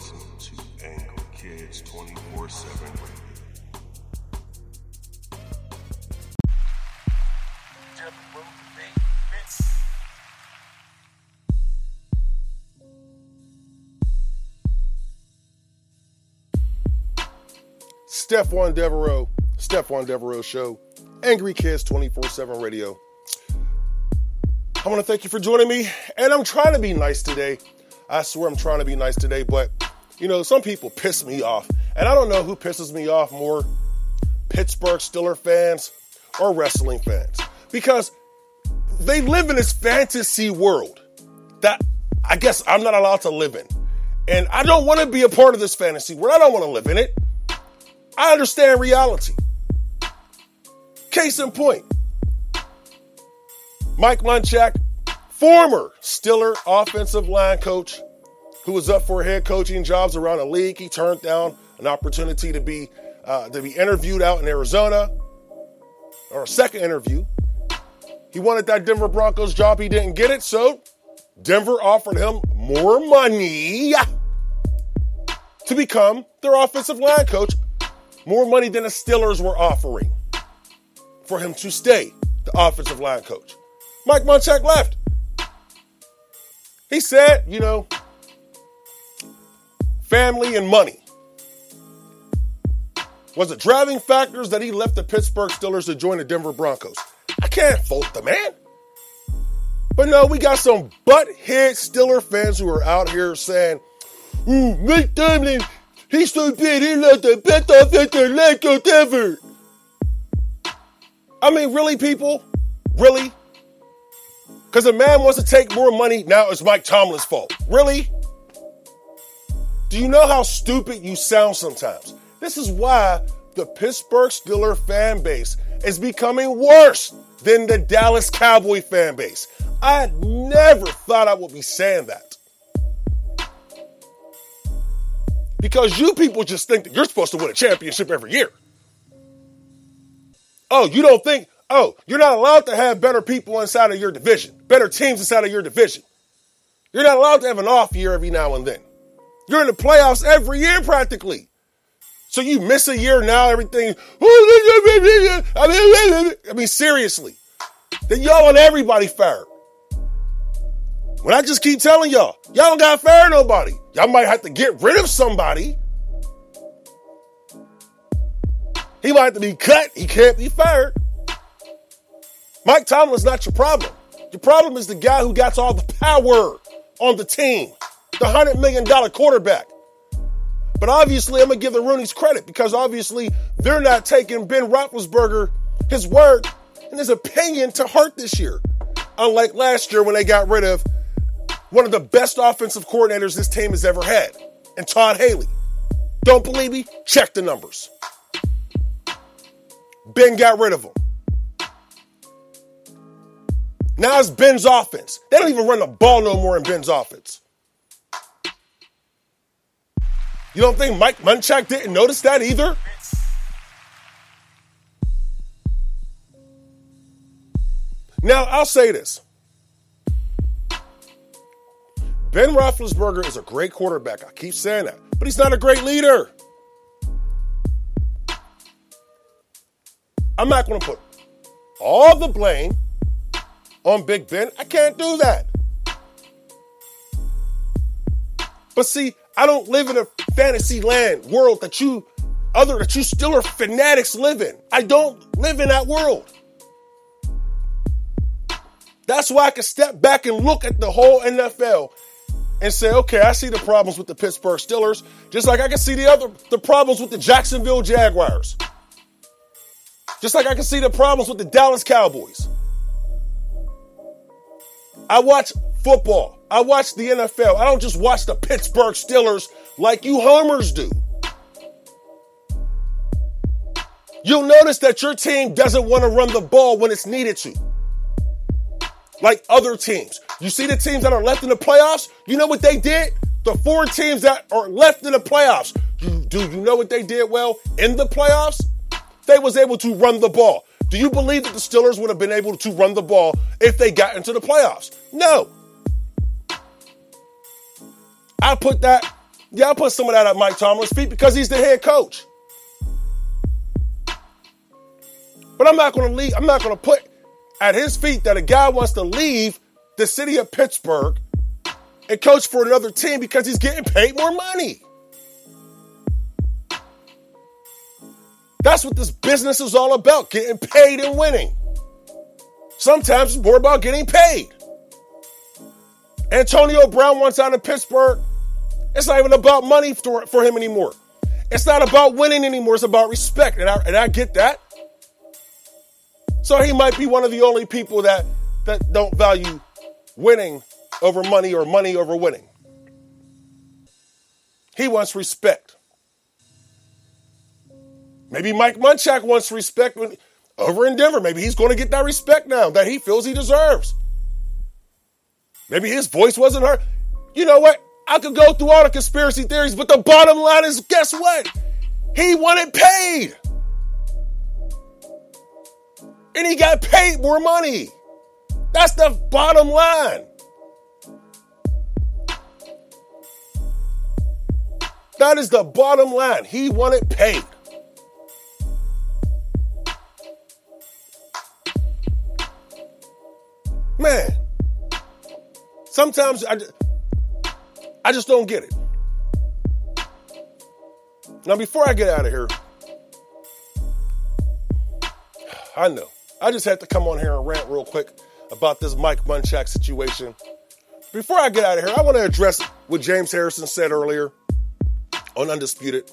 listening to Angry Kids 24/7 Radio. Stephon Devereaux Show, Angry Kids 24/7 Radio. I want to thank you for joining me, and I'm trying to be nice today. I swear I'm trying to be nice today, but, some people piss me off, and I don't know who pisses me off more, Pittsburgh Steelers fans or wrestling fans, because they live in this fantasy world that I guess I'm not allowed to live in, and I don't want to be a part of this fantasy world. I don't want to live in it. I understand reality. Case in point, Mike Munchak, former Steeler offensive line coach who was up for head coaching jobs around the league. He turned down an opportunity to be interviewed out in Arizona, or a second interview. He wanted that Denver Broncos job. He didn't get it, so Denver offered him more money to become their offensive line coach, more money than the Steelers were offering for him to stay the offensive line coach. Mike Munchak left. He said, family and money was the driving factors that he left the Pittsburgh Steelers to join the Denver Broncos. I can't fault the man. But no, we got some butthead Steeler fans who are out here saying, Mike Tomlin, he's so bad, he's not the best offensive line coach ever. I mean, really, people? Really? Because a man wants to take more money, now it's Mike Tomlin's fault. Really? Do you know how stupid you sound sometimes? This is why the Pittsburgh Steelers fan base is becoming worse than the Dallas Cowboy fan base. I never thought I would be saying that. Because you people just think that you're supposed to win a championship every year. Oh, you don't think, you're not allowed to have better people inside of your division, better teams inside of your division. You're not allowed to have an off year every now and then. You're in the playoffs every year practically. So you miss a year now, everything. I mean, seriously. Then y'all want everybody fired. When I just keep telling y'all don't got to fire nobody. Y'all might have to get rid of somebody. He might have to be cut. He can't be fired. Mike Tomlin's not your problem. Your problem is the guy who got all the power on the team, the $100 million quarterback. But obviously, I'm going to give the Roonies credit because obviously they're not taking Ben Roethlisberger, his word and his opinion to heart this year. Unlike last year when they got rid of one of the best offensive coordinators this team has ever had, and Todd Haley. Don't believe me? Check the numbers. Ben got rid of him. Now it's Ben's offense. They don't even run the ball no more in Ben's offense. You don't think Mike Munchak didn't notice that either? Now, I'll say this. Ben Roethlisberger is a great quarterback. I keep saying that. But he's not a great leader. I'm not going to put all the blame on Big Ben. I can't do that. But see, I don't live in a fantasy land world that you Steeler fanatics live in. I don't live in that world. That's why I can step back and look at the whole NFL and say, okay, I see the problems with the Pittsburgh Steelers, just like I can see the problems with the Jacksonville Jaguars. Just like I can see the problems with the Dallas Cowboys. I watch football. I watch the NFL. I don't just watch the Pittsburgh Steelers like you homers do. You'll notice that your team doesn't want to run the ball when it's needed to. Like other teams. You see the teams that are left in the playoffs? You know what they did? The 4 teams that are left in the playoffs. Do you know what they did well in the playoffs? They was able to run the ball. Do you believe that the Steelers would have been able to run the ball if they got into the playoffs? No. I put that Yeah, I put some of that at Mike Tomlin's feet because he's the head coach. But I'm not going to leave. I'm not going to put at his feet that a guy wants to leave the city of Pittsburgh and coach for another team because he's getting paid more money. That's what this business is all about, getting paid and winning. Sometimes it's more about getting paid. Antonio Brown wants out of Pittsburgh. It's not even about money for him anymore. It's not about winning anymore. It's about respect. And I get that. So he might be one of the only people that don't value winning over money or money over winning. He wants respect. Maybe Mike Munchak wants respect over in Denver. Maybe he's going to get that respect now that he feels he deserves. Maybe his voice wasn't heard. You know what? I could go through all the conspiracy theories, but the bottom line is, guess what? He wanted paid. And he got paid more money. That's the bottom line. That is the bottom line. He wanted paid. Man, sometimes I just don't get it. Now, before I get out of here, I know. I just had to come on here and rant real quick about this Mike Munchak situation. Before I get out of here, I want to address what James Harrison said earlier on Undisputed.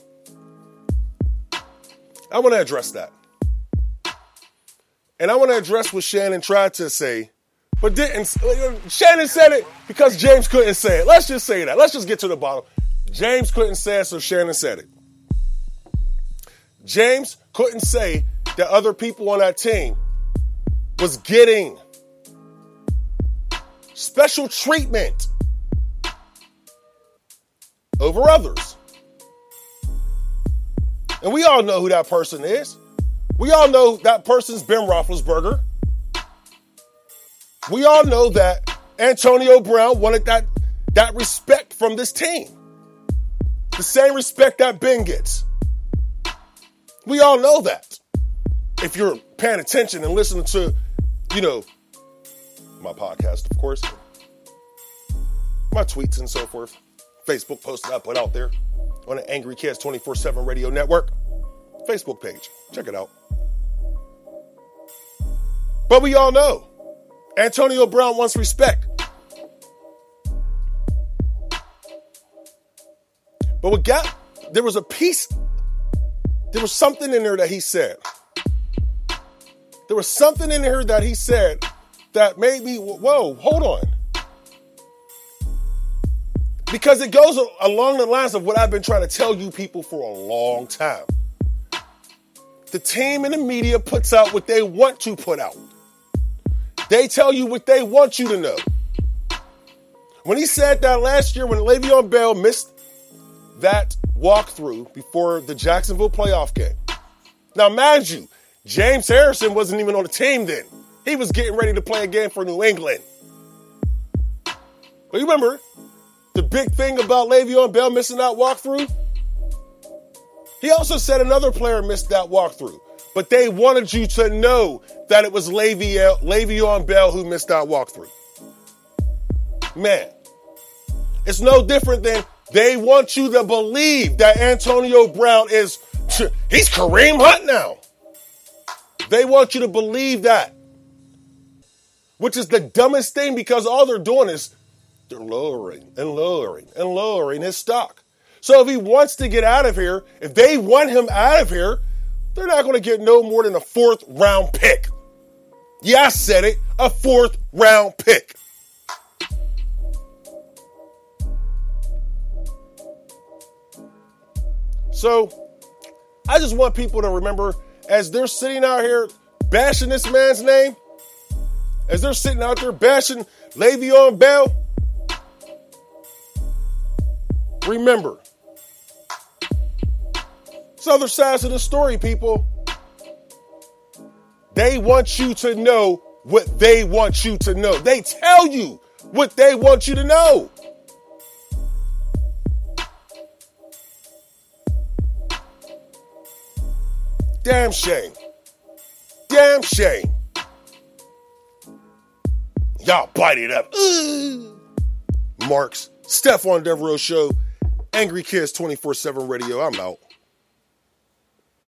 I want to address that. And I want to address what Shannon tried to say, but didn't. Shannon said it because James couldn't say it. Let's just say that. Let's just get to the bottom. James couldn't say it, so Shannon said it. James couldn't say that other people on that team was getting special treatment over others. And we all know who that person is. We all know that person's Ben Roethlisberger. We all know that Antonio Brown wanted that respect from this team. The same respect that Ben gets. We all know that. If you're paying attention and listening to, my podcast, of course, my tweets and so forth, Facebook posts that I put out there on the Angry Kids 24/7 Radio Network Facebook page. Check it out. But we all know Antonio Brown wants respect. But there was something in there that he said. There was something in here that he said that made me, whoa, hold on. Because it goes along the lines of what I've been trying to tell you people for a long time. The team and the media puts out what they want to put out. They tell you what they want you to know. When he said that last year when Le'Veon Bell missed that walkthrough before the Jacksonville playoff game. Now, mind you, James Harrison wasn't even on the team then. He was getting ready to play a game for New England. But you remember the big thing about Le'Veon Bell missing that walkthrough? He also said another player missed that walkthrough. But they wanted you to know that it was Le'Veon Bell who missed that walkthrough. Man, it's no different than they want you to believe that Antonio Brown he's Kareem Hunt now. They want you to believe that. Which is the dumbest thing because all they're doing is they're lowering and lowering and lowering his stock. So if he wants to get out of here, if they want him out of here, they're not going to get no more than a 4th round pick. Yeah, I said it, a 4th round pick. So I just want people to remember as they're sitting out here bashing this man's name, as they're sitting out there bashing Le'Veon Bell, remember, it's other sides of the story, people. They want you to know what they want you to know. They tell you what they want you to know. Damn shame. Damn shame. Y'all bite it up. Marks, Stephon Devereaux Show, Angry Kids 24/7 Radio. I'm out.